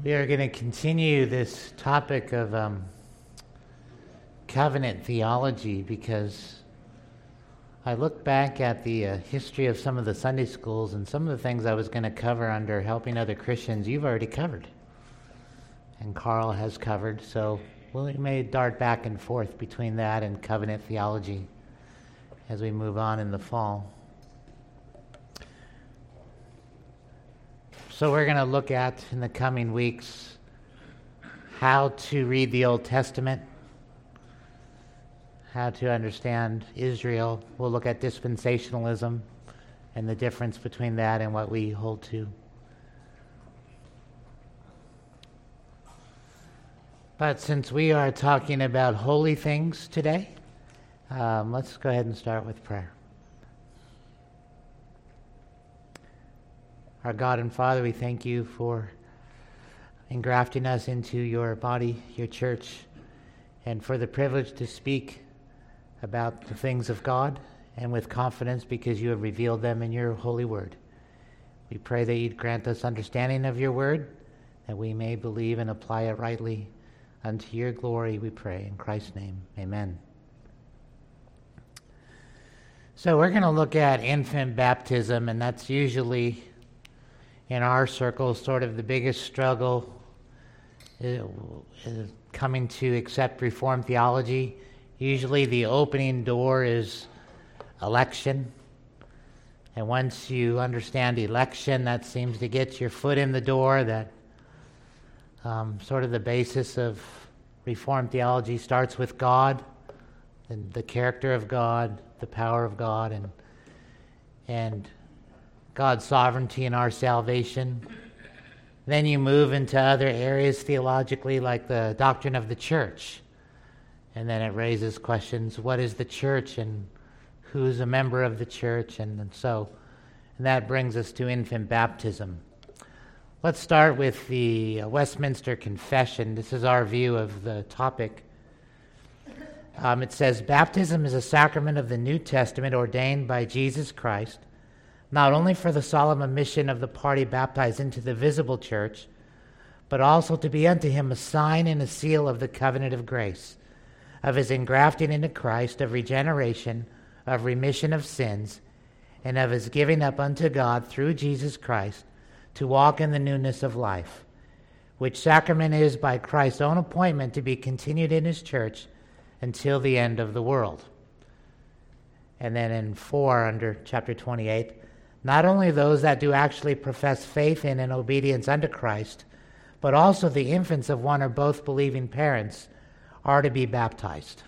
We are going to continue this topic of covenant theology because I look back at the history of some of the Sunday schools and some of the things I was going to cover under helping other Christians you've already covered and Carl has covered, so we may dart back and forth between that and covenant theology as we move on in the fall. So we're going to look at, in the coming weeks, how to read the Old Testament, how to understand Israel. We'll look at dispensationalism and the difference between that and what we hold to. But since we are talking about holy things today, let's go ahead and start with prayer. Our God and Father, we thank you for engrafting us into your body, your church, and for the privilege to speak about the things of God and with confidence because you have revealed them in your holy word. We pray that you'd grant us understanding of your word, that we may believe and apply it rightly unto your glory, we pray. In Christ's name, amen. So we're going to look at infant baptism, and that's usually in our circles, sort of the biggest struggle coming to accept Reformed theology. Usually the opening door is election. And once you understand election, that seems to get your foot in the door. That sort of the basis of Reformed theology starts with God, and the character of God, the power of God, and God's sovereignty in our salvation. Then you move into other areas theologically, like the doctrine of the church. And then it raises questions, what is the church and who's a member of the church? And that brings us to infant baptism. Let's start with the Westminster Confession. This is our view of the topic. It says, baptism is a sacrament of the New Testament ordained by Jesus Christ, not only for the solemn admission of the party baptized into the visible church, but also to be unto him a sign and a seal of the covenant of grace, of his engrafting into Christ, of regeneration, of remission of sins, and of his giving up unto God through Jesus Christ to walk in the newness of life, which sacrament is by Christ's own appointment to be continued in his church until the end of the world. And then in 4, under chapter 28, not only those that do actually profess faith in and obedience unto Christ, but also the infants of one or both believing parents are to be baptized.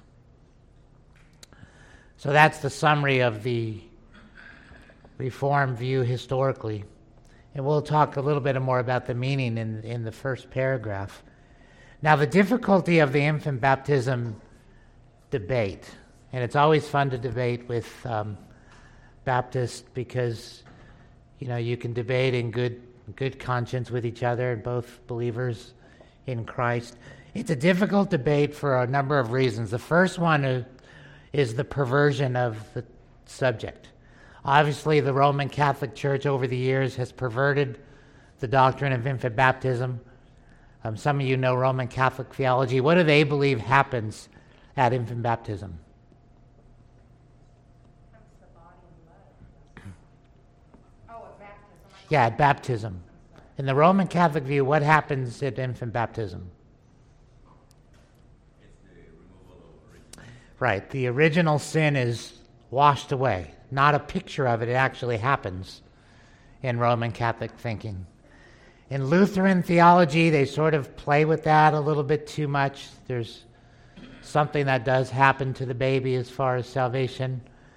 So that's the summary of the Reformed view historically. And we'll talk a little bit more about the meaning in the first paragraph. Now, the difficulty of the infant baptism debate, and it's always fun to debate with Baptists because you can debate in good conscience with each other, both believers in Christ. It's a difficult debate for a number of reasons. The first one is the perversion of the subject. Obviously, the Roman Catholic Church over the years has perverted the doctrine of infant baptism. Some of you know Roman Catholic theology. What do they believe happens at infant baptism? Yeah, at baptism. In the Roman Catholic view, what happens at infant baptism? It's the removal of original. Right. The original sin is washed away. Not a picture of it. It actually happens in Roman Catholic thinking. In Lutheran theology, they sort of play with that a little bit too much. There's something that does happen to the baby as far as salvation.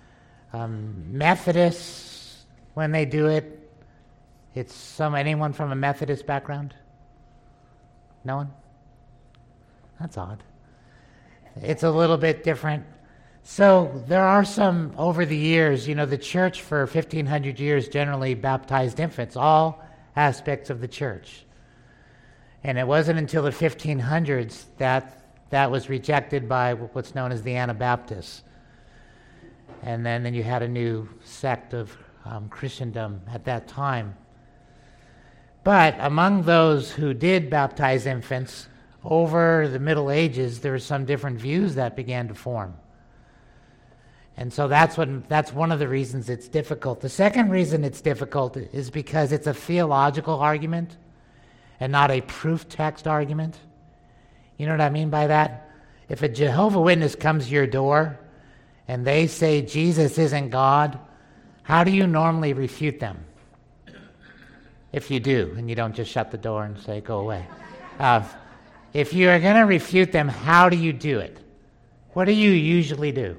Methodists, when they do it, it's anyone from a Methodist background? No one? That's odd. It's a little bit different. So there are some, over the years, the church for 1,500 years generally baptized infants, all aspects of the church. And it wasn't until the 1500s that was rejected by what's known as the Anabaptists. And then you had a new sect of Christendom at that time. But among those who did baptize infants, over the Middle Ages, there were some different views that began to form. And so that's one of the reasons it's difficult. The second reason it's difficult is because it's a theological argument and not a proof text argument. You know what I mean by that? If a Jehovah's Witness comes to your door and they say Jesus isn't God, how do you normally refute them? If you do, and you don't just shut the door and say, go away. If you are going to refute them, how do you do it? What do you usually do?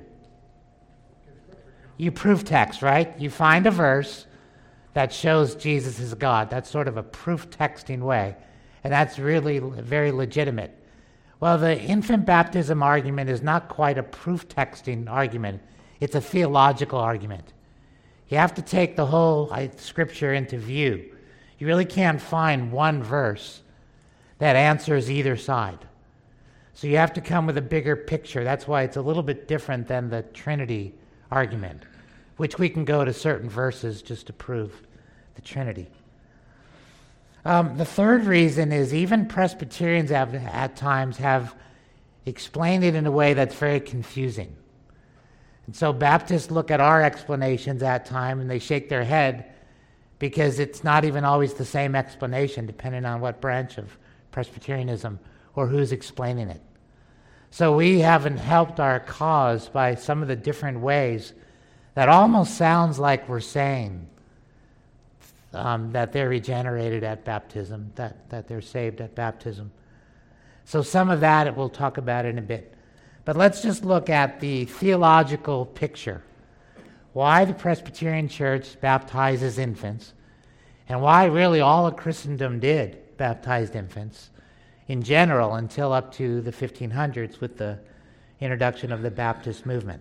You proof text, right? You find a verse that shows Jesus is God. That's sort of a proof texting way, and that's really very legitimate. Well, the infant baptism argument is not quite a proof texting argument. It's a theological argument. You have to take the whole Scripture into view. You really can't find one verse that answers either side. So you have to come with a bigger picture. That's why it's a little bit different than the Trinity argument, which we can go to certain verses just to prove the Trinity. The third reason is even Presbyterians at times have explained it in a way that's very confusing. And so Baptists look at our explanations at times and they shake their head because it's not even always the same explanation depending on what branch of Presbyterianism or who's explaining it. So we haven't helped our cause by some of the different ways that almost sounds like we're saying that they're regenerated at baptism, that they're saved at baptism. So some of that we'll talk about in a bit. But let's just look at the theological picture. Why the Presbyterian Church baptizes infants, and why really all of Christendom did baptize infants in general until up to the 1500s with the introduction of the Baptist movement.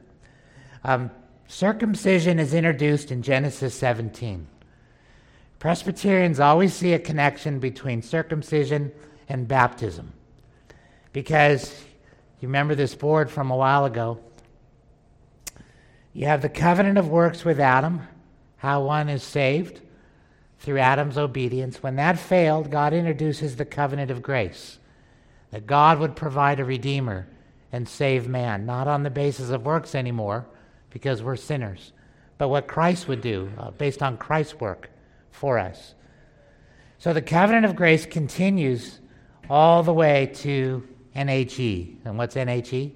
Circumcision is introduced in Genesis 17. Presbyterians always see a connection between circumcision and baptism because you remember this board from a while ago. You have the covenant of works with Adam, how one is saved through Adam's obedience. When that failed, God introduces the covenant of grace, that God would provide a redeemer and save man, not on the basis of works anymore, because we're sinners, but what Christ would do based on Christ's work for us. So the covenant of grace continues all the way to NHE. And what's NHE?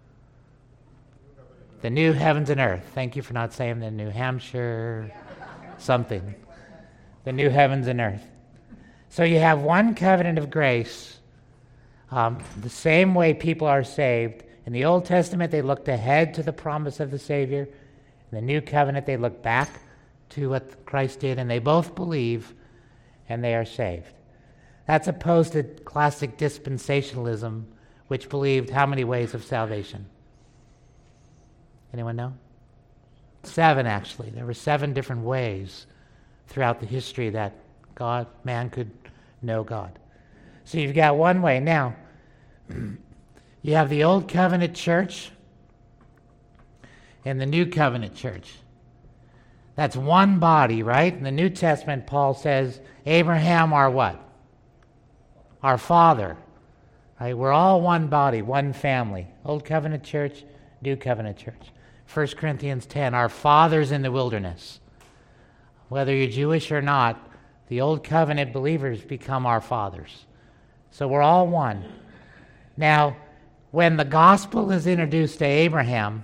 The new heavens and earth. Thank you for not saying the New Hampshire something. The new heavens and earth. So you have one covenant of grace, the same way people are saved. In the Old Testament, they looked ahead to the promise of the Savior. In the New Covenant, they look back to what Christ did, and they both believe, and they are saved. That's opposed to classic dispensationalism, which believed how many ways of salvation? Anyone know? 7, actually. There were 7 different ways throughout the history that man could know God. So you've got one way. Now, you have the Old Covenant church and the New Covenant church. That's one body, right? In the New Testament, Paul says, Abraham, our what? Our father. Right? We're all one body, one family. Old Covenant church, New Covenant church. 1 Corinthians 10, our fathers in the wilderness. Whether you're Jewish or not, the Old Covenant believers become our fathers. So we're all one. Now, when the gospel is introduced to Abraham,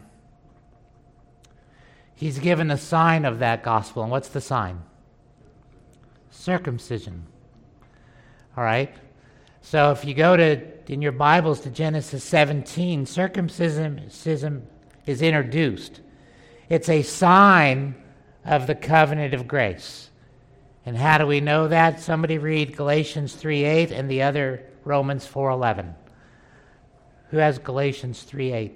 he's given a sign of that gospel. And what's the sign? Circumcision. All right? So if you go in your Bibles to Genesis 17, circumcision is introduced. It's a sign of the covenant of grace. And how do we know that? Somebody read Galatians 3:8 and the other Romans 4:11. Who has Galatians 3:8?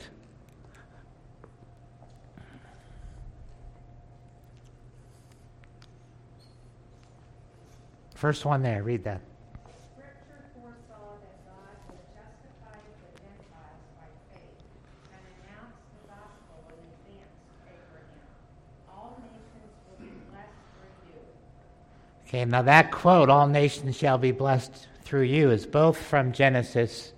First one there, read that. Scripture foresaw that God would justify the Gentiles by faith and announce the gospel in advance to Abraham. All nations will be blessed through you. Okay, now that quote, all nations shall be blessed through you, is both from Genesis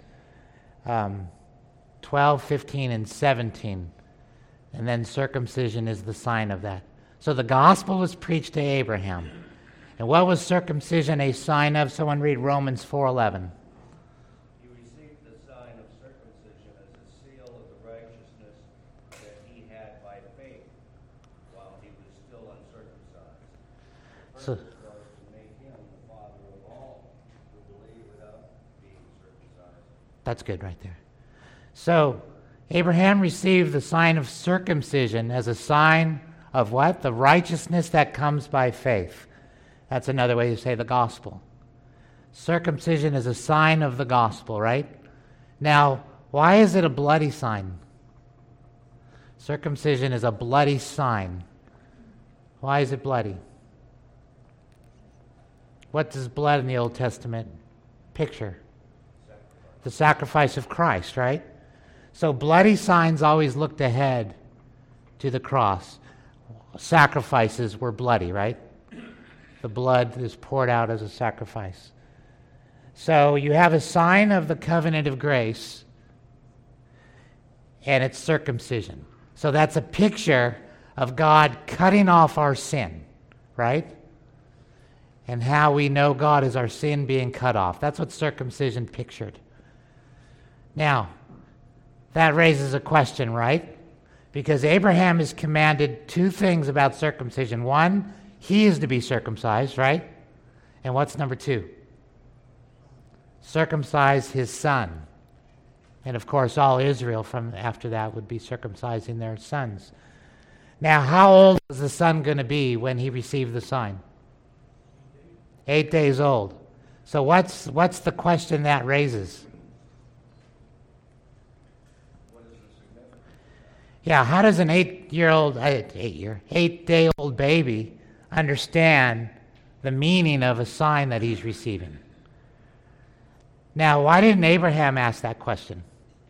12, 15, and 17. And then circumcision is the sign of that. So the gospel was preached to Abraham. And what was circumcision a sign of? Someone read Romans 4:11. He received the sign of circumcision as a seal of the righteousness that he had by faith while he was still uncircumcised. The So- purpose was to make him the father of all who believe without being circumcised. That's good right there. So Abraham received the sign of circumcision as a sign of what? The righteousness that comes by faith. That's another way to say the gospel. Circumcision is a sign of the gospel, right? Now, why is it a bloody sign? Circumcision is a bloody sign. Why is it bloody? What does blood in the Old Testament picture? The sacrifice of Christ, right? So bloody signs always looked ahead to the cross. Sacrifices were bloody, right? The blood is poured out as a sacrifice. So you have a sign of the covenant of grace, and it's circumcision. So that's a picture of God cutting off our sin, right? And how we know God is our sin being cut off. That's what circumcision pictured. Now, that raises a question, right? Because Abraham is commanded two things about circumcision. One, he is to be circumcised, right? And what's number two? Circumcise his son. And of course, all Israel from after that would be circumcising their sons. Now, how old was the son going to be when he received the sign? 8 days old. So what's the question that raises? Yeah, how does an 8-day-old baby understand the meaning of a sign that he's receiving? Now, why didn't Abraham ask that question?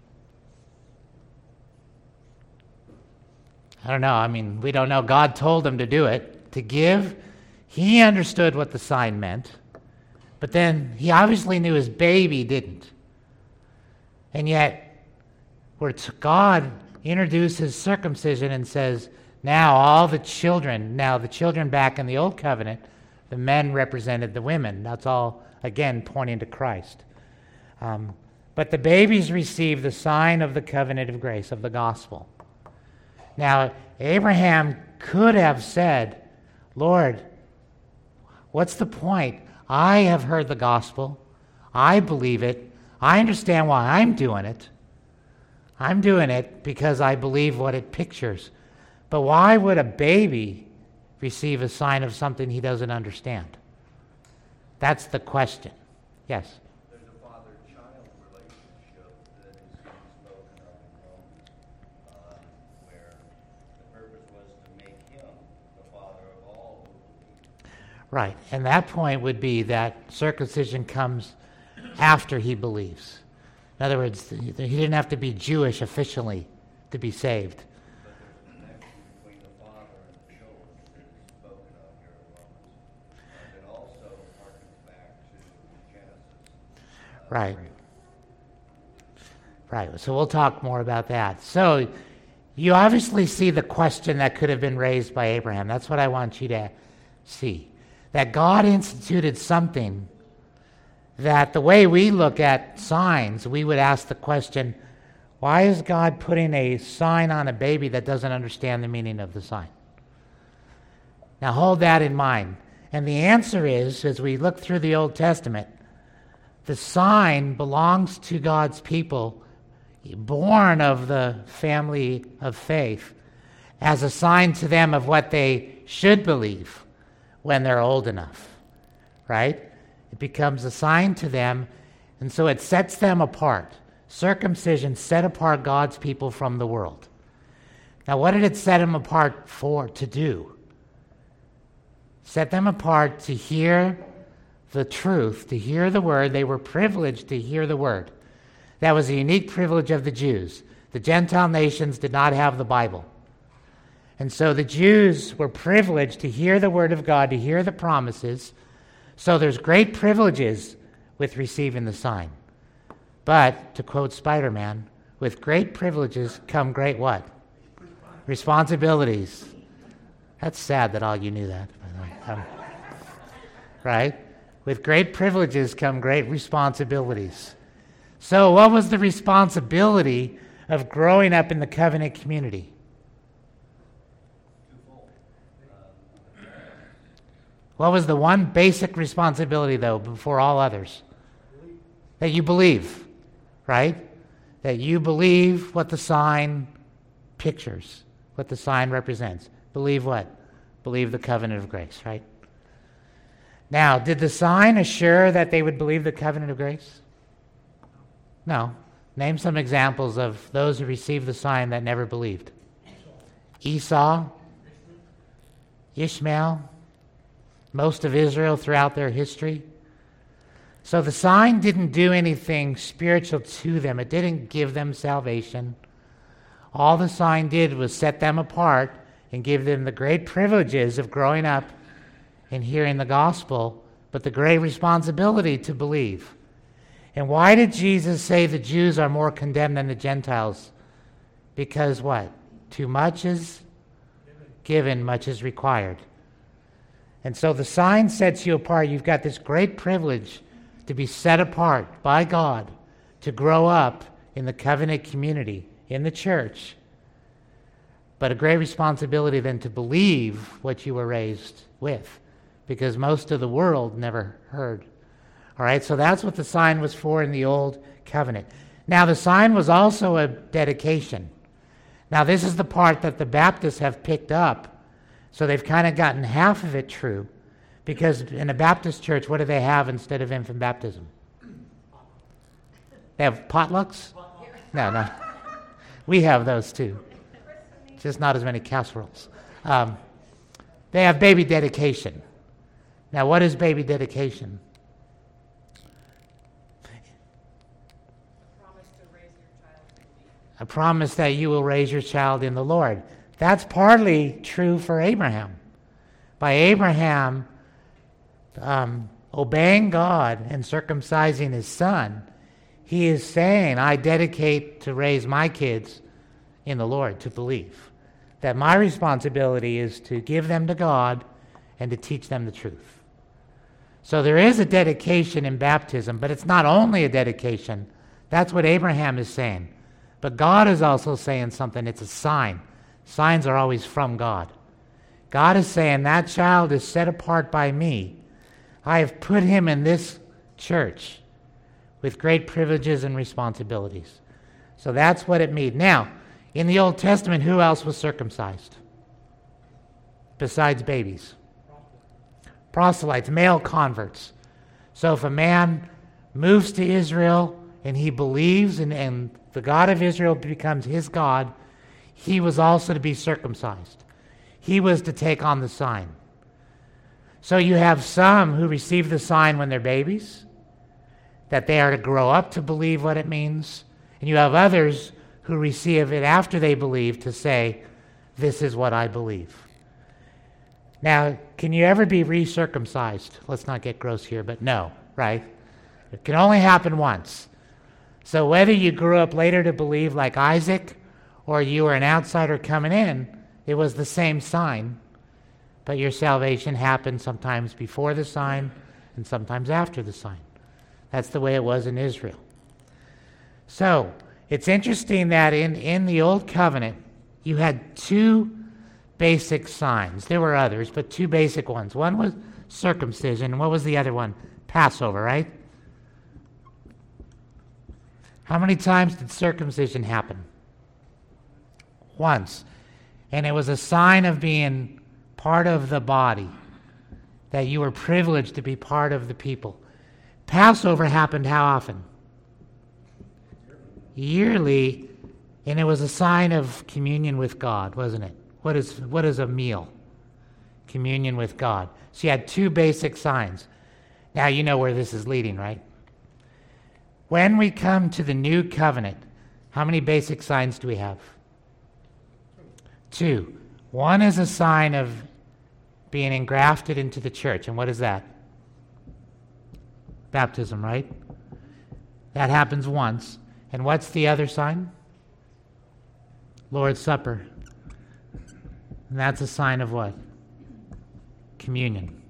I don't know. I mean, we don't know. God told him to do it, to give. He understood what the sign meant, but then he obviously knew his baby didn't. And yet, where God introduces circumcision and says, now the children back in the old covenant, the men represented the women. That's all, again, pointing to Christ. But the babies receive the sign of the covenant of grace, of the gospel. Now, Abraham could have said, Lord, what's the point? I have heard the gospel. I believe it. I understand why I'm doing it. I'm doing it because I believe what it pictures. But why would a baby receive a sign of something he doesn't understand? That's the question. Yes? There's a father-child relationship that is spoken of in Romans, where the purpose was to make him the father of all who believe. Right. And that point would be that circumcision comes after he believes. In other words, he didn't have to be Jewish officially to be saved. But there's a connection between the father and the children that is spoken of here in Romans. And it also harkens back to Genesis. Right. Right. So we'll talk more about that. So you obviously see the question that could have been raised by Abraham. That's what I want you to see. That God instituted something that the way we look at signs, we would ask the question, why is God putting a sign on a baby that doesn't understand the meaning of the sign? Now hold that in mind. And the answer is, as we look through the Old Testament, the sign belongs to God's people, born of the family of faith, as a sign to them of what they should believe when they're old enough, right? It becomes a sign to them, and so it sets them apart. Circumcision set apart God's people from the world. Now, what did it set them apart for, to do? Set them apart to hear the truth, to hear the word. They were privileged to hear the word. That was a unique privilege of the Jews. The Gentile nations did not have the Bible. And so the Jews were privileged to hear the word of God, to hear the promises, So there's great privileges with receiving the sign. But, to quote Spider-Man, with great privileges come great what? Responsibilities. That's sad that all you knew that. Right? With great privileges come great responsibilities. So what was the responsibility of growing up in the covenant community? What was the one basic responsibility, though, before all others? That you believe, right? That you believe what the sign pictures, what the sign represents. Believe what? Believe the covenant of grace, right? Now, did the sign assure that they would believe the covenant of grace? No. Name some examples of those who received the sign that never believed. Esau, Ishmael, most of Israel throughout their history. So the sign didn't do anything spiritual to them. It didn't give them salvation. All the sign did was set them apart and give them the great privileges of growing up and hearing the gospel, but the great responsibility to believe. And why did Jesus say the Jews are more condemned than the Gentiles? Because what? Too much is given, much is required. And so the sign sets you apart. You've got this great privilege to be set apart by God, to grow up in the covenant community, in the church. But a great responsibility then to believe what you were raised with, because most of the world never heard. All right, so that's what the sign was for in the old covenant. Now, the sign was also a dedication. Now, this is the part that the Baptists have picked up. So they've kind of gotten half of it true, because in a Baptist church, what do they have instead of infant baptism? They have potlucks? No. We have those too. Just not as many casseroles. They have baby dedication. Now, what is baby dedication? A promise that you will raise your child in the Lord. That's partly true for Abraham. By Abraham obeying God and circumcising his son, he is saying, I dedicate to raise my kids in the Lord, to believe. That my responsibility is to give them to God and to teach them the truth. So there is a dedication in baptism, but it's not only a dedication. That's what Abraham is saying. But God is also saying something. It's a sign. Signs are always from God. God is saying that child is set apart by me. I have put him in this church with great privileges and responsibilities. So that's what it means. Now, in the Old Testament, who else was circumcised? Besides babies. Proselytes, male converts. So if a man moves to Israel and he believes and the God of Israel becomes his God, he was also to be circumcised. He was to take on the sign. So you have some who receive the sign when they're babies, that they are to grow up to believe what it means. And you have others who receive it after they believe to say, this is what I believe. Now, can you ever be recircumcised? Let's not get gross here, but no, right? It can only happen once. So whether you grew up later to believe like Isaac or you were an outsider coming in, it was the same sign. But your salvation happened sometimes before the sign and sometimes after the sign. That's the way it was in Israel. So it's interesting that in the Old Covenant, you had two basic signs. There were others, but two basic ones. One was circumcision, and what was the other one? Passover, right? How many times did circumcision happen? Once. And it was a sign of being part of the body, that you were privileged to be part of the people. Passover happened how often? Yearly, and it was a sign of communion with God, wasn't it? What is a meal? Communion with God. So you had two basic signs. Now you know where this is leading, right? When we come to the new covenant, how many basic signs do we have? Two. One is a sign of being engrafted into the church. And what is that? Baptism, right? That happens once. And what's the other sign? Lord's Supper. And that's a sign of what? Communion.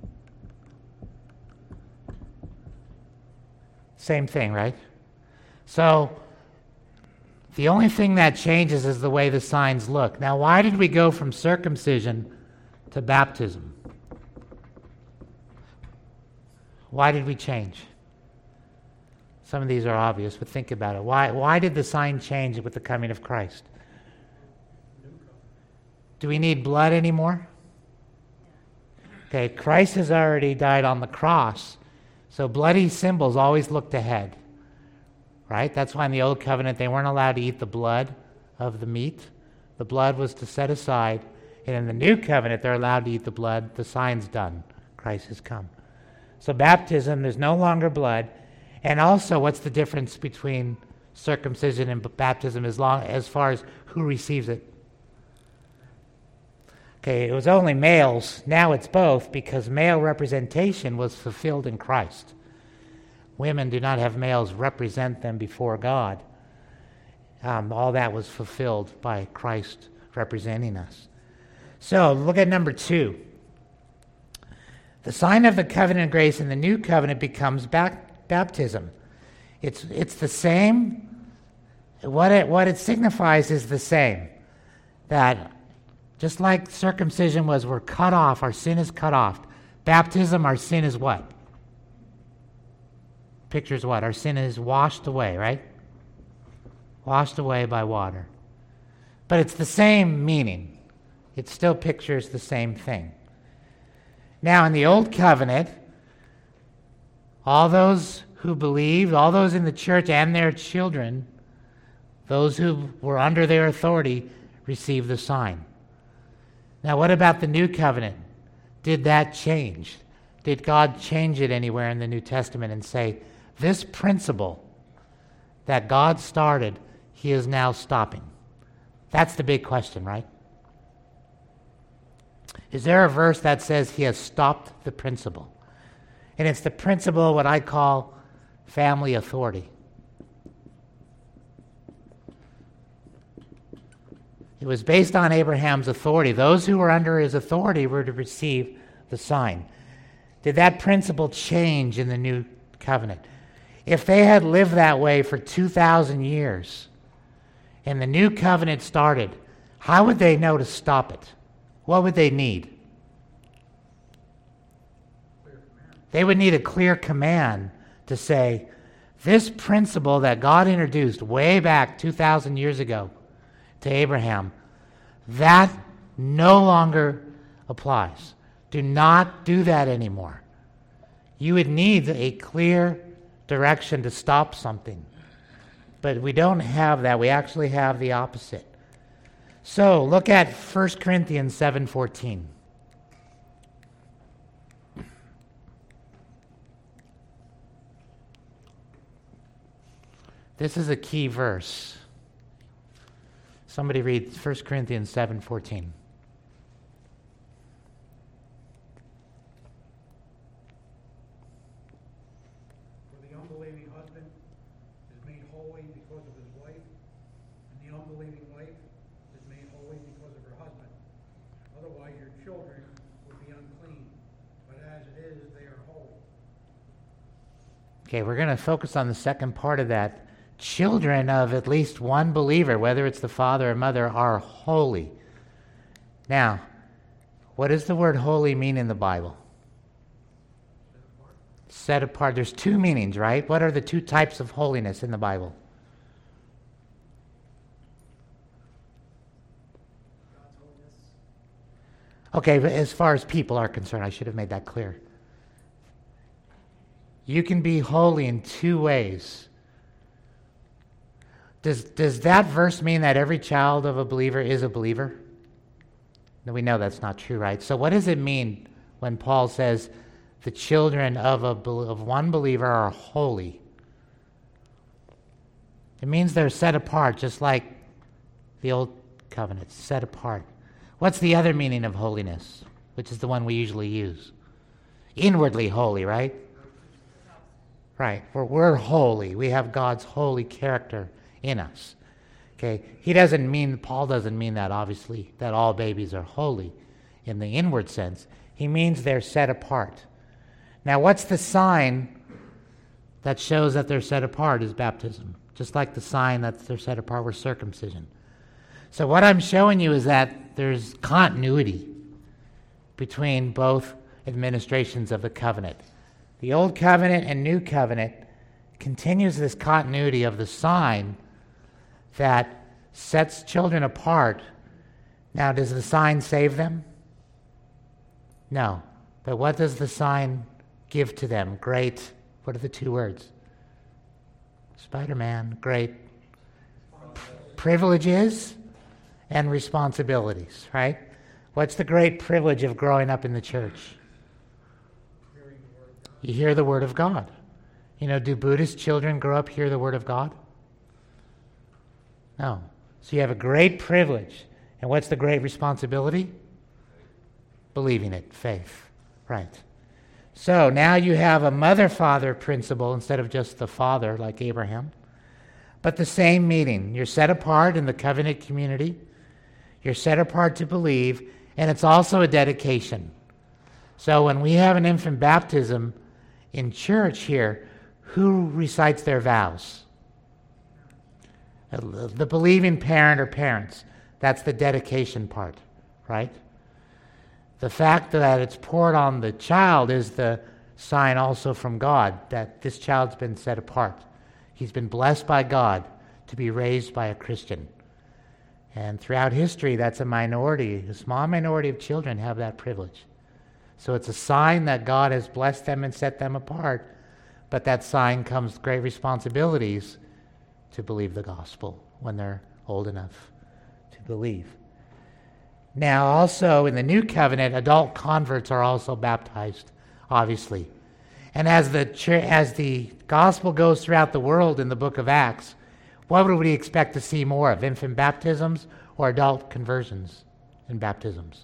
Same thing, right? So, the only thing that changes is the way the signs look. Now, why did we go from circumcision to baptism? Why did we change? Some of these are obvious, but think about it. Why did the sign change with the coming of Christ? Do we need blood anymore? Okay, Christ has already died on the cross, so bloody symbols always looked ahead. Right? That's why in the Old Covenant they weren't allowed to eat the blood of the meat. The blood was to set aside. And in the New Covenant they're allowed to eat the blood. The sign's done. Christ has come. So baptism, there's no longer blood. And also, what's the difference between circumcision and baptism as far as who receives it? Okay, it was only males. Now it's both because male representation was fulfilled in Christ. Women do not have males represent them before God. All that was fulfilled by Christ representing us. So look at number 2. The sign of the covenant of grace in the new covenant becomes baptism. It's the same. What it signifies is the same. That just like circumcision was, we're cut off, our sin is cut off. Baptism, our sin is what? Pictures what? Our sin is washed away, right? Washed away by water. But it's the same meaning. It still pictures the same thing. Now, in the Old Covenant, all those who believed, all those in the church and their children, those who were under their authority, received the sign. Now, what about the New Covenant? Did that change? Did God change it anywhere in the New Testament and say, this principle that God started, he is now stopping? That's the big question, right? Is there a verse that says he has stopped the principle? And it's the principle, what I call family authority. It was based on Abraham's authority. Those who were under his authority were to receive the sign. Did that principle change in the new covenant? If they had lived that way for 2,000 years and the new covenant started, how would they know to stop it? What would they need? They would need a clear command to say, this principle that God introduced way back 2,000 years ago to Abraham, that no longer applies. Do not do that anymore. You would need a clear direction to stop something. But we don't have that. We actually have the opposite. So look at 1 Corinthians 7:14. This is a key verse. Somebody read 1 Corinthians 7:14. For the unbelieving husband is made holy because of his wife, and the unbelieving wife is made holy because of her husband. Otherwise your children would be unclean, but as it is, they are holy. Okay, we're going to focus on the second part of that. Children of at least one believer, whether it's the father or mother, are holy. Now, what does the word holy mean in the Bible? Set apart. There's two meanings, right? What are the two types of holiness in the Bible? Okay, but as far as people are concerned, I should have made that clear. You can be holy in two ways. Does that verse mean that every child of a believer is a believer? No, we know that's not true, right? So what does it mean when Paul says the children of one believer are holy? It means they're set apart, just like the old covenant, set apart. What's the other meaning of holiness, which is the one we usually use? Inwardly holy, right? Right. We're holy. We have God's holy character in us. Okay. Paul doesn't mean that, obviously, that all babies are holy in the inward sense. He means they're set apart. Now, what's the sign that shows that they're set apart is baptism. Just like the sign that they're set apart was circumcision. So what I'm showing you is that there's continuity between both administrations of the covenant. The Old Covenant and New Covenant continues this continuity of the sign that sets children apart. Now, does the sign save them? No. But what does the sign give to them? Great, what are the two words? Spider-Man, great privileges and responsibilities, right? What's the great privilege of growing up in the church? You hear the Word of God. Do Buddhist children grow up hear the Word of God? No. So you have a great privilege. And what's the great responsibility? Believing it, faith. Right. So now you have a mother-father principle instead of just the father like Abraham. But the same meaning. You're set apart in the covenant community. You're set apart to believe. And it's also a dedication. So when we have an infant baptism in church here, who recites their vows? The believing parent or parents. That's the dedication part, right? The fact that it's poured on the child is the sign also from God that this child's been set apart. He's been blessed by God to be raised by a Christian. And throughout history, that's a minority. A small minority of children have that privilege. So it's a sign that God has blessed them and set them apart. But that sign comes with great responsibilities to believe the gospel when they're old enough to believe. Now, also in the New Covenant, adult converts are also baptized, obviously. And as the gospel goes throughout the world in the book of Acts, what would we expect to see more of, infant baptisms or adult conversions and baptisms?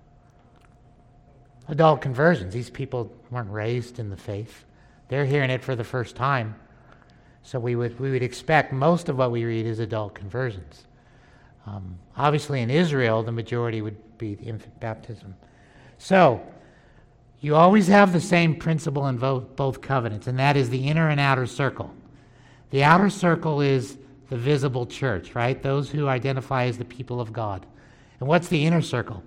Adult conversions. These people weren't raised in the faith. They're hearing it for the first time. So we would expect most of what we read is adult conversions. Obviously in Israel, the majority would be infant baptism. So you always have the same principle in both covenants, and that is the inner and outer circle. The outer circle is the visible church, right? Those who identify as the people of God. And what's the inner circle?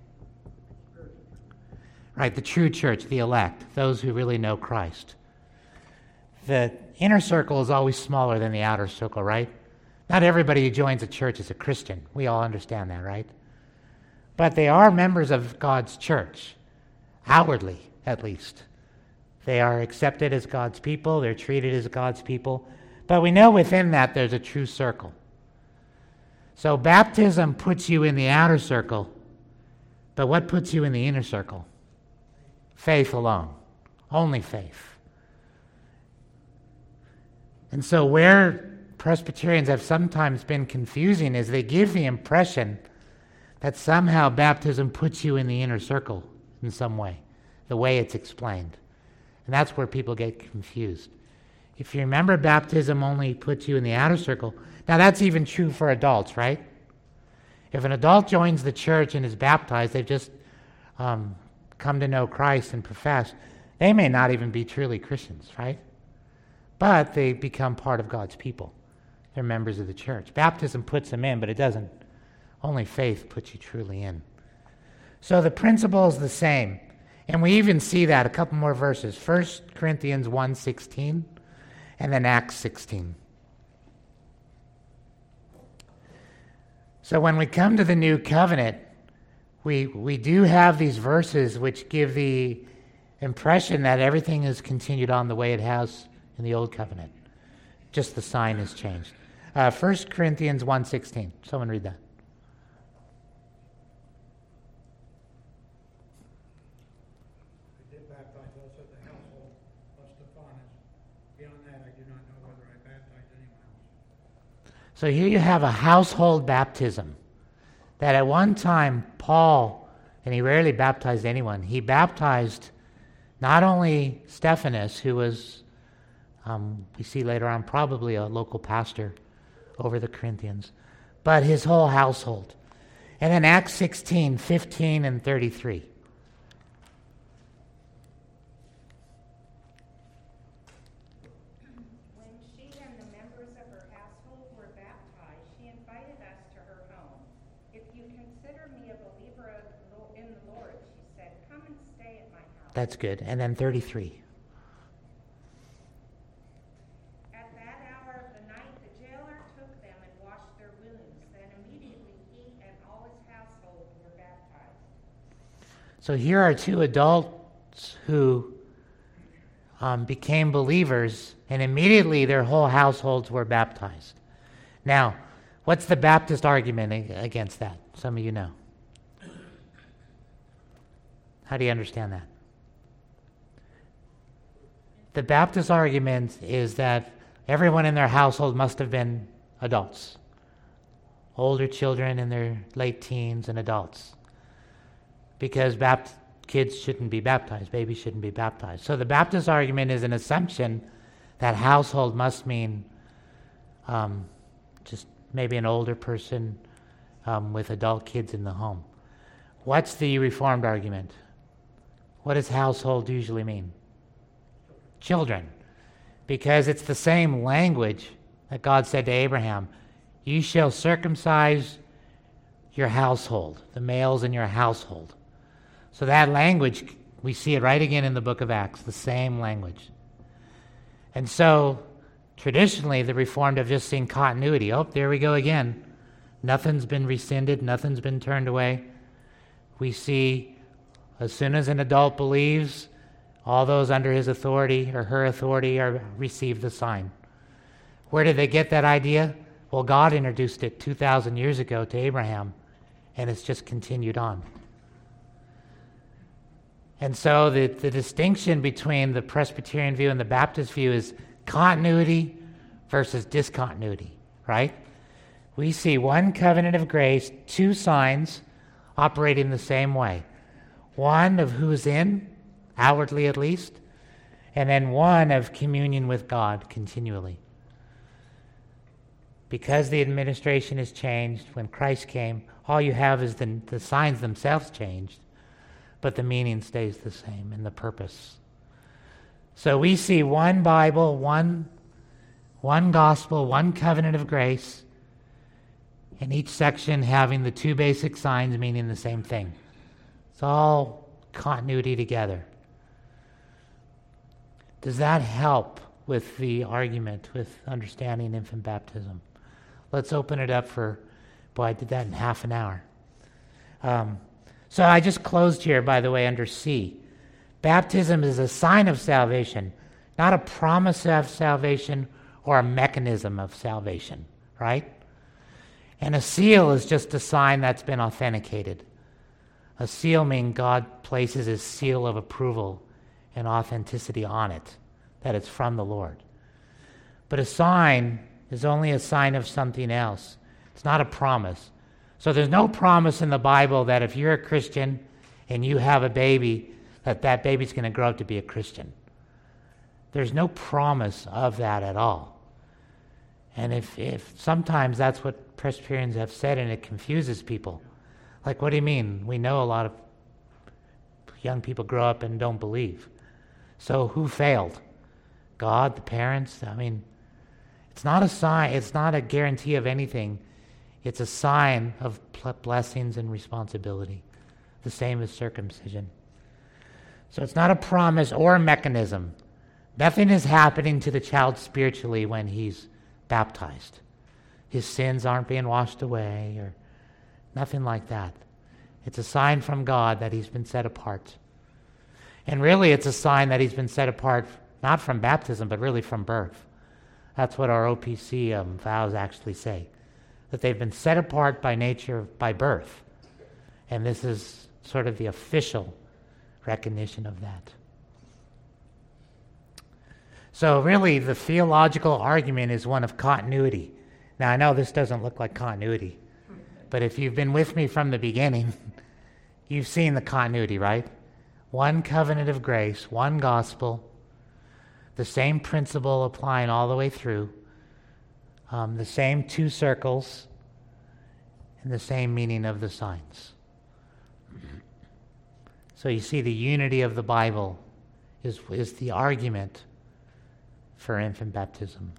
Right, the true church, the elect, those who really know Christ. The inner circle is always smaller than the outer circle, right? Not everybody who joins a church is a Christian. We all understand that, right? But they are members of God's church, outwardly at least. They are accepted as God's people. They're treated as God's people. But we know within that there's a true circle. So baptism puts you in the outer circle. But what puts you in the inner circle? Faith alone. Only faith. And so where Presbyterians have sometimes been confusing is they give the impression that somehow baptism puts you in the inner circle in some way, the way it's explained. And that's where people get confused. If you remember, baptism only puts you in the outer circle. Now that's even true for adults, right? If an adult joins the church and is baptized, they've just come to know Christ and profess, they may not even be truly Christians, right? But they become part of God's people. They're members of the church. Baptism puts them in, but it doesn't. Only faith puts you truly in. So the principle is the same. And we even see that, a couple more verses. 1 Corinthians 1:16 and then Acts 16. So when we come to the new covenant, we do have these verses which give the impression that everything is continued on the way it has in the old covenant. Just the sign has changed. 1 Corinthians 1:16. Someone read that. I did baptize also the household of Stephanus. Beyond that, I do not know whether I baptized anyone else. So here you have a household baptism. That at one time, Paul, and he rarely baptized anyone, he baptized not only Stephanus, who was We see later on probably a local pastor over the Corinthians, but his whole household. And then Acts 16, 15, and 33. When she and the members of her household were baptized, she invited us to her home. If you consider me a believer in the Lord, she said, come and stay at my house. That's good. And then 33. At that hour of the night, the jailer took them and washed their wounds. Then immediately he and all his household were baptized. So here are two adults who became believers, and immediately their whole households were baptized. Now, what's the Baptist argument against that? Some of you know. How do you understand that? The Baptist argument is that everyone in their household must have been adults. Older children in their late teens and adults. Because kids shouldn't be baptized, babies shouldn't be baptized. So the Baptist argument is an assumption that household must mean just maybe an older person with adult kids in the home. What's the Reformed argument? What does household usually mean? Children. Because it's the same language that God said to Abraham, you shall circumcise your household, the males in your household. So that language, we see it right again in the book of Acts, the same language. And so, traditionally, the Reformed have just seen continuity. Oh, there we go again. Nothing's been rescinded, nothing's been turned away. We see, as soon as an adult believes, all those under his authority or her authority receive the sign. Where did they get that idea? Well, God introduced it 2,000 years ago to Abraham, and it's just continued on. And so the distinction between the Presbyterian view and the Baptist view is continuity versus discontinuity, right? We see one covenant of grace, two signs operating the same way. One of who's in, outwardly at least, and then one of communion with God continually. Because the administration has changed, when Christ came, all you have is the signs themselves changed, but the meaning stays the same and the purpose. So we see one Bible, one gospel, one covenant of grace, and each section having the two basic signs meaning the same thing. It's all continuity together. Does that help with the argument, with understanding infant baptism? Let's open it up for, boy, I did that in half an hour. So I just closed here, by the way, under C. Baptism is a sign of salvation, not a promise of salvation or a mechanism of salvation, right? And a seal is just a sign that's been authenticated. A seal means God places his seal of approval and authenticity on it, that it's from the Lord. But a sign is only a sign of something else. It's not a promise. So there's no promise in the Bible that if you're a Christian and you have a baby, that baby's going to grow up to be a Christian. There's no promise of that at all. And if sometimes that's what Presbyterians have said and it confuses people. Like, what do you mean? We know a lot of young people grow up and don't believe. So who failed? God, the parents? I mean, it's not a sign, it's not a guarantee of anything. It's a sign of blessings and responsibility, the same as circumcision. So it's not a promise or a mechanism. Nothing is happening to the child spiritually when he's baptized. His sins aren't being washed away or nothing like that. It's a sign from God that he's been set apart. And really it's a sign that he's been set apart not from baptism, but really from birth. That's what our OPC vows actually say, that they've been set apart by nature, by birth. And this is sort of the official recognition of that. So really the theological argument is one of continuity. Now I know this doesn't look like continuity, but if you've been with me from the beginning, you've seen the continuity, right? One covenant of grace, one gospel. The same principle applying all the way through. The same two circles and the same meaning of the signs. So you see, the unity of the Bible is the argument for infant baptism.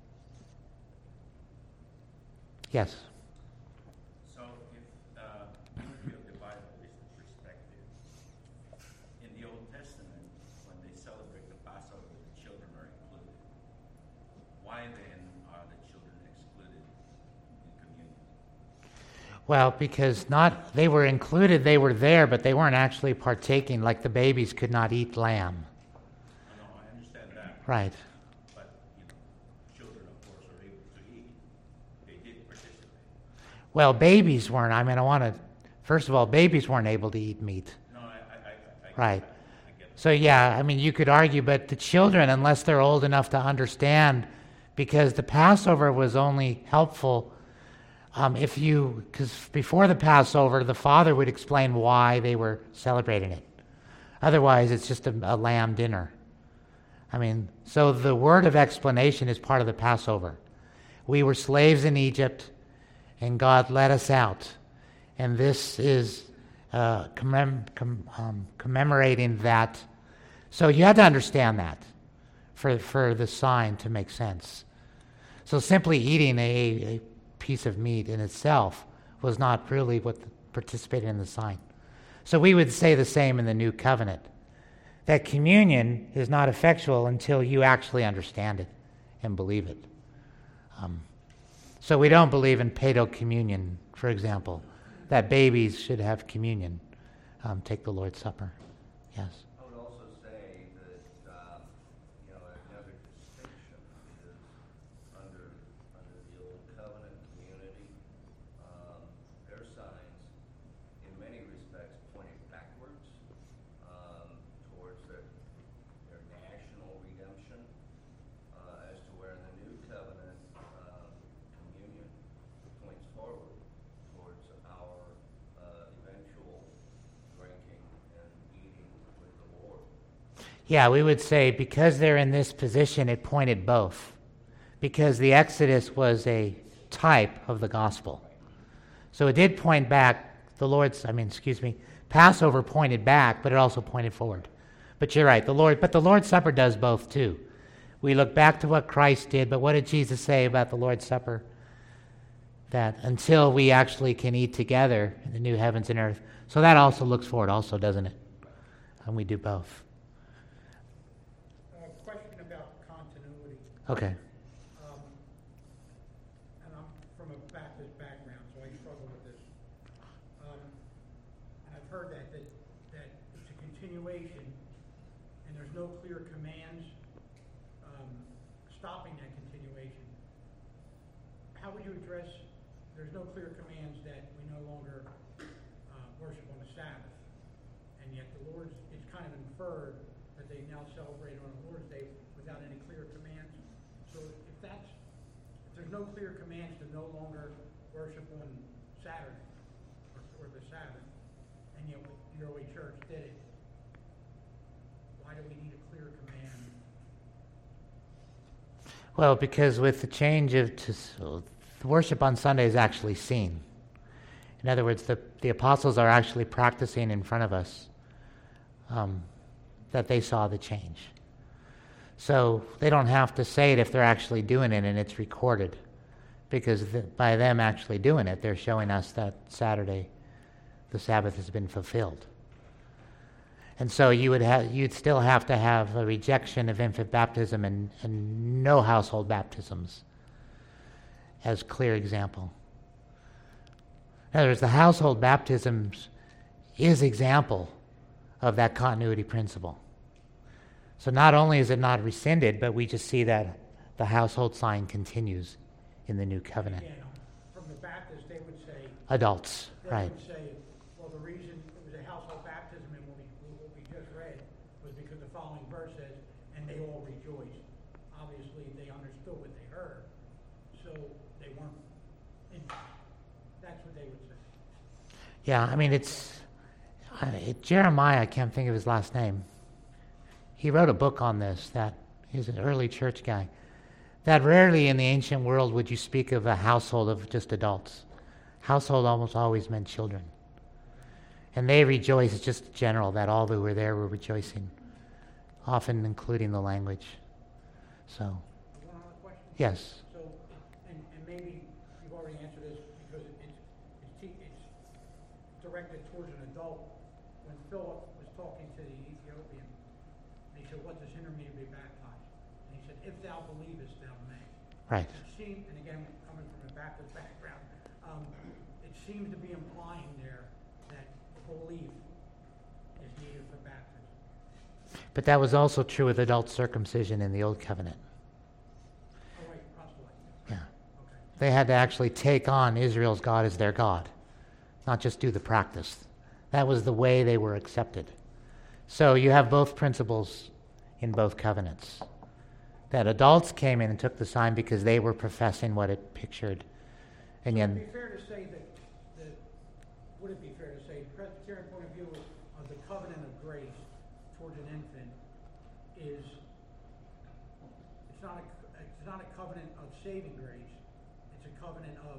Yes? So if unity of the Bible is the perspective, in the Old Testament, when they celebrate the Passover, the children are included. Why then are the children excluded in communion? Well, because they were included, they were there, but they weren't actually partaking, like the babies could not eat lamb. No, I understand that. Right. But, children, of course, are able to eat. They did participate. Well, babies weren't. First of all, babies weren't able to eat meat. No, I Right. I get So, yeah, you could argue, but the children, unless they're old enough to understand, because the Passover was only helpful because before the Passover, the father would explain why they were celebrating it. Otherwise, it's just a lamb dinner. So the word of explanation is part of the Passover. We were slaves in Egypt, and God let us out. And this is commemorating that. So you had to understand that for the sign to make sense. So simply eating a piece of meat in itself was not really what participated in the sign. So we would say the same in the New Covenant, that communion is not effectual until you actually understand it and believe it. So we don't believe in paedo communion, for example, that babies should have communion, take the Lord's Supper. Yes. I would also say that, another distinction is under the Old Covenant community, their signs, in many respects, pointed backwards towards their national redemption, as to where in the New Covenant communion points forward towards our eventual drinking and eating with the Lord. Yeah, we would say because they're in this position, it pointed both. Because the Exodus was a type of the gospel. So it did point back, Passover pointed back, but it also pointed forward. But you're right, the Lord's Supper does both too. We look back to what Christ did, but what did Jesus say about the Lord's Supper? That until we actually can eat together in the new heavens and earth. So that also looks forward also, doesn't it? And we do both. Question about continuity. Okay. And I'm from a Baptist background, so I struggle with this. And I've heard that it's a continuation, and there's no clear commands stopping that continuation. How would you address, there's no clear commands that we no longer worship on the Sabbath, and yet the Lord's, it's kind of inferred that they now celebrate on the Lord's Day without any clear commands. So if there's no clear commands to no longer worship on Saturday or the Sabbath, and yet the early church did it, why do we need a clear command? Well, because with the change the worship on Sunday is actually seen. In other words, the apostles are actually practicing in front of us that they saw the change. So they don't have to say it if they're actually doing it and it's recorded. Because by them actually doing it, they're showing us that Saturday, the Sabbath has been fulfilled. And so you'd still have to have a rejection of infant baptism and no household baptisms as clear example. In other words, the household baptisms is example of that continuity principle. So not only is it not rescinded, but we just see that the household sign continues in the new covenant. Again, from the Baptists, they would say, Adults, right. They would say, well, the reason it was a household baptism and what we just read was because the following verse says, and they all rejoiced. Obviously, they understood what they heard, so they weren't. That's what they would say. Yeah, Jeremiah, I can't think of his last name. He wrote a book on this, that He's an early church guy. That rarely in the ancient world would you speak of a household of just adults. Household almost always meant children. And they rejoiced, just general, that all who were there were rejoicing, often including the language. So, One other question? yes. So, and maybe you've already answered this because it's directed towards an adult. When Philip was talking to the Ethiopian, he said, "What does hinder me to be baptized?" And he said, "If thou believest, thou may." Right. It seemed, and again, coming from a Baptist background, it seems to be implying there that belief is needed for baptism. But that was also true with adult circumcision in the Old Covenant. Oh, right, proselyte. Yeah. Okay. They had to actually take on Israel's God as their God, not just do the practice. That was the way they were accepted. So you have both principles in both covenants. That adults came in and took the sign because they were professing what it pictured. And So yet, would it be fair to say that would it be fair to say, Presbyterian point of view of the covenant of grace towards an infant is it's not a covenant of saving grace, it's a covenant of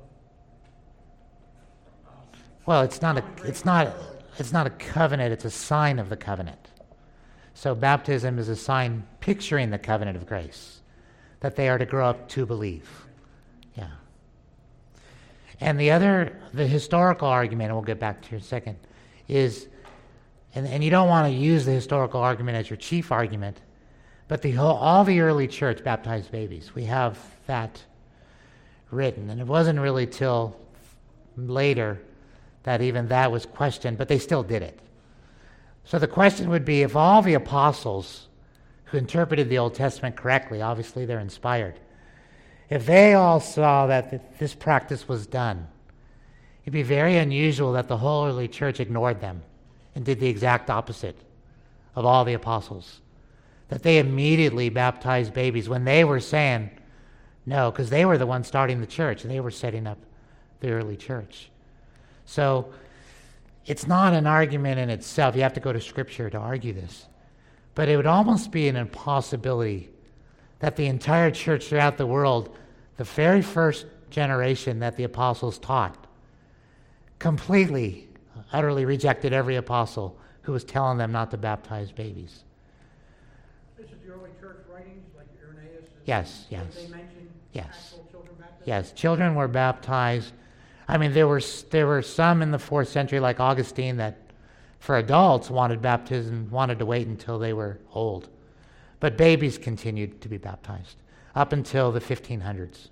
well, it's not a covenant, it's a sign of the covenant. So baptism is a sign picturing the covenant of grace, that they are to grow up to believe. Yeah. And the historical argument, and we'll get back to in a second, is, and you don't want to use the historical argument as your chief argument, but all the early church baptized babies. We have that written, and it wasn't really till later that even that was questioned, but they still did it. So the question would be, if all the apostles who interpreted the Old Testament correctly, obviously they're inspired, if they all saw that this practice was done, it'd be very unusual that the whole early church ignored them and did the exact opposite of all the apostles. That they immediately baptized babies when they were saying no, because they were the ones starting the church and they were setting up the early church. So it's not an argument in itself. You have to go to Scripture to argue this. But it would almost be an impossibility that the entire church throughout the world, the very first generation that the apostles taught, completely, utterly rejected every apostle who was telling them not to baptize babies. this is the early church writings, like Irenaeus. Yes. Did they mention Yes. actual children baptism? Yes, children were baptized. I mean, there were some in the 4th century, like Augustine, that for adults wanted to wait until they were old. But babies continued to be baptized up until the 1500s.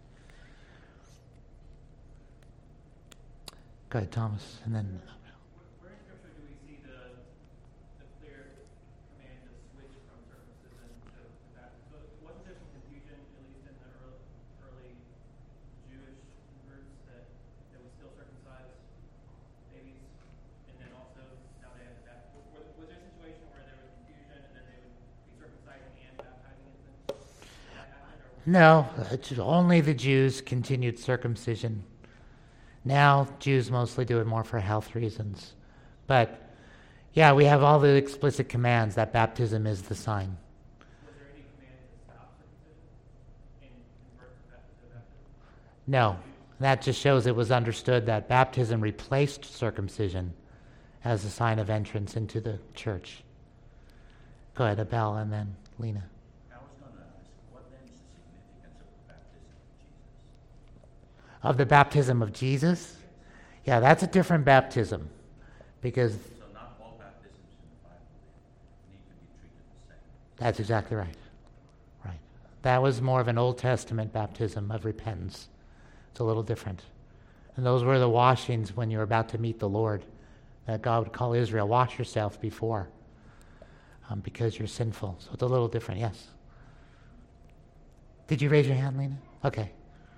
Go ahead, Thomas, and then... Where in Scripture do we see the clear command to switch from circumcision to baptism? So wasn't there some confusion, at least in the early Jewish groups, that they would still circumcise babies, and then also now they have the baptism? Was there a situation where there was confusion and then they would be circumcising and baptizing infants? Did that happen, or No, only the Jews continued circumcision. Now, Jews mostly do it more for health reasons. But, yeah, we have all the explicit commands that baptism is the sign. was there any command to stop circumcision and convert to baptism? No, that just shows it was understood that baptism replaced circumcision as a sign of entrance into the church. Go ahead, Abel, and then Lena. I was going to ask, what then is the significance of the baptism of Jesus? Of the baptism of Jesus? Yeah, that's a different baptism because So not all baptisms in the Bible need to be treated the same. that's exactly right. Right. That was more of an Old Testament baptism of repentance. It's a little different. And those were the washings when you're about to meet the Lord that God would call Israel, wash yourself before because you're sinful. So it's a little different, yes. Did you raise your hand, Lena? Okay.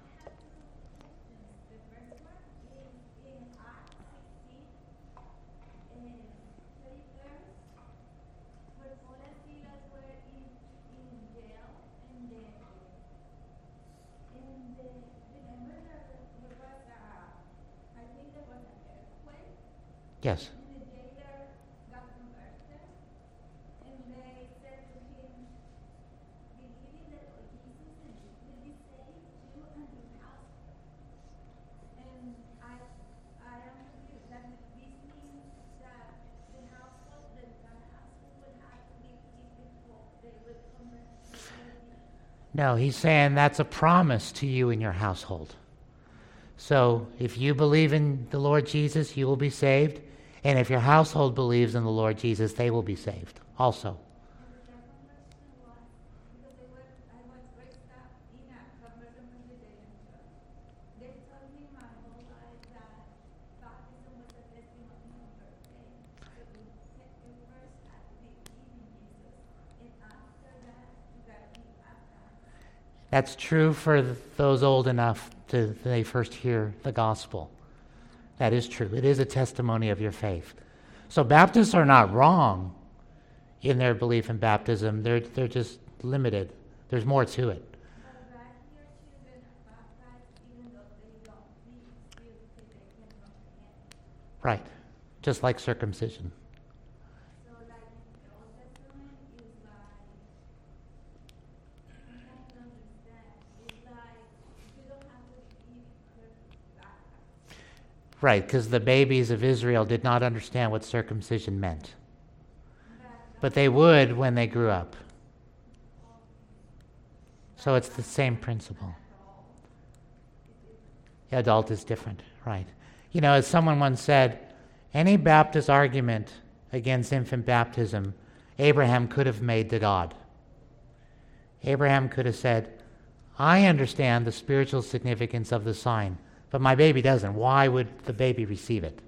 Yes. And the jailer got converted, and they said to him, No, he's saying that's a promise to you and your household. So if you believe in the Lord Jesus, you will be saved. And if your household believes in the Lord Jesus, they will be saved also. That's true for those old enough to they first hear the gospel. That is true. It is a testimony of your faith. So Baptists are not wrong in their belief in baptism. They're just limited. There's more to it. Right. Just like circumcision. Right, because the babies of Israel did not understand what circumcision meant. But they would when they grew up. So it's the same principle. Adult is different, right. You know, as someone once said, any Baptist argument against infant baptism, Abraham could have made to God. Abraham could have said, I understand the spiritual significance of the sign, but my baby doesn't. Why would the baby receive it?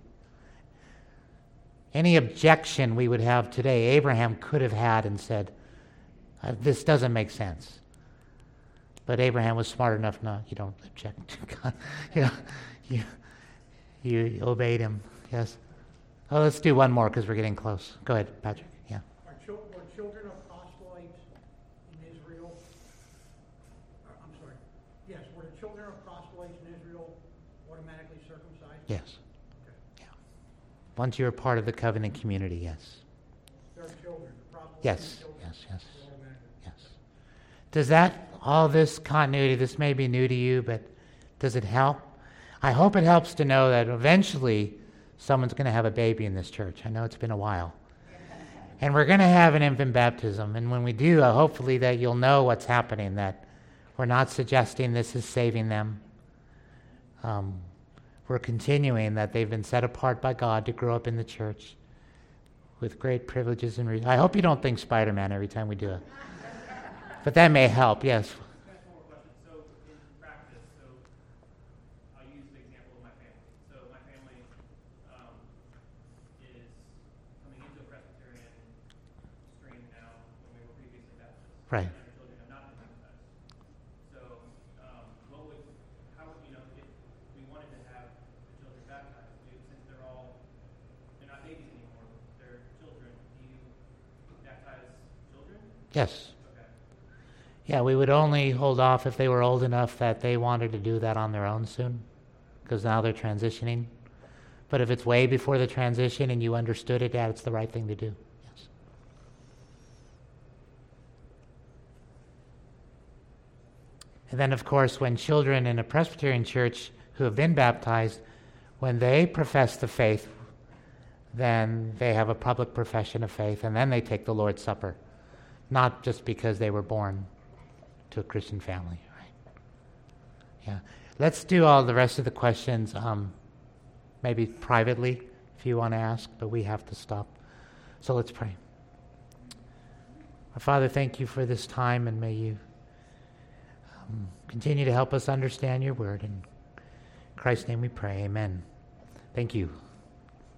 Any objection we would have today, Abraham could have had and said, this doesn't make sense. But Abraham was smart enough, no, you don't object to God. You obeyed him, yes. Oh, let's do one more because we're getting close. Go ahead, Patrick. Yeah. Were children of proselytes in Israel? I'm sorry. Yes, were the children of proselytes in Israel automatically circumcised? Yes. Okay. Yeah. Once you're a part of the covenant community, yes. Their children, the proselytes. Yes. Children, Yes. were automatically. Yes. Does that, all this continuity, this may be new to you, but does it help? I hope it helps to know that eventually someone's going to have a baby in this church. I know it's been a while. And we're going to have an infant baptism. And when we do, hopefully that you'll know what's happening, that we're not suggesting this is saving them. We're continuing that they've been set apart by God to grow up in the church with great privileges and I hope you don't think Spider-Man every time we do it. But that may help, yes. Can I ask one more question? So in practice, I'll use the example of my family. So my family is coming into a Presbyterian stream now when we were previously Baptist. Right. And our children have not been baptized. So if we wanted to have the children baptized, since they're not babies anymore, they're children, do you baptize children? Yes. Yeah, we would only hold off if they were old enough that they wanted to do that on their own soon, because now they're transitioning. But if it's way before the transition and you understood it, yeah, it's the right thing to do. Yes. And then, of course, when children in a Presbyterian church who have been baptized, when they profess the faith, then they have a public profession of faith, and then they take the Lord's Supper, not just because they were born to a Christian family, right? Yeah. Let's do all the rest of the questions, maybe privately, if you want to ask, but we have to stop. So let's pray. Our Father, thank you for this time, and may you continue to help us understand your word. In Christ's name we pray, amen. Thank you.